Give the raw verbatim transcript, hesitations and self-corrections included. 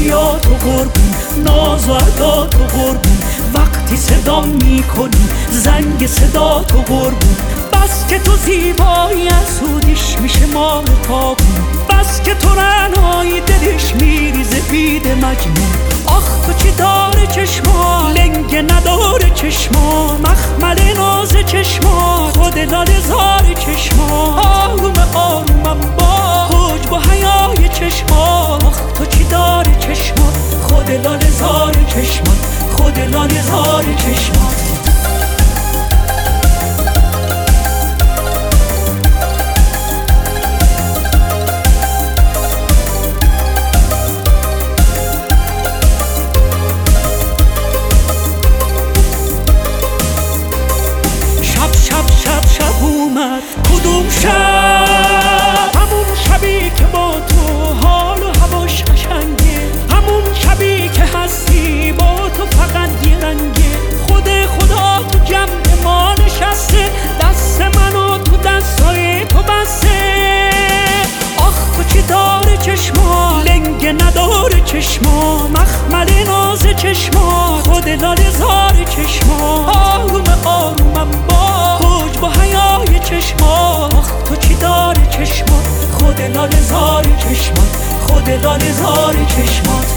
بیا تو قربون، ناز و ادا تو قربون، وقتی صدا میکنی زنگ صدا تو قربون. بس که تو زیبایی اسودیش میشه ماه تابون، بس که تو رعنایی دلش میریزه بید مجنون. آخ تو چی داره چشما، لنگه نداره چشما، مخمل ناز چشما، خود لاله زار چشما. آروم آرومم با حجب و حیای چشما. آخ تو چی داره چشما، خود لاله زار چشما، خود لاله زار چشما. کدوم شب؟ همون شبی که با تو حال و هواش قشنگه، همون شبی که هستی با تو فقط یه رنگه. خود خدا تو جمع ما نشسته، دست منو تو دستای تو بسته. آخ تو چی داره چشما، لنگه نداره چشما، مخمل ناز چشما، خود لاله زار چشما. آروم آرومم با حجب و حیای چشما. آخ تو چی داره چشما، خود لاله زار چشما، خود لاله زار چشما.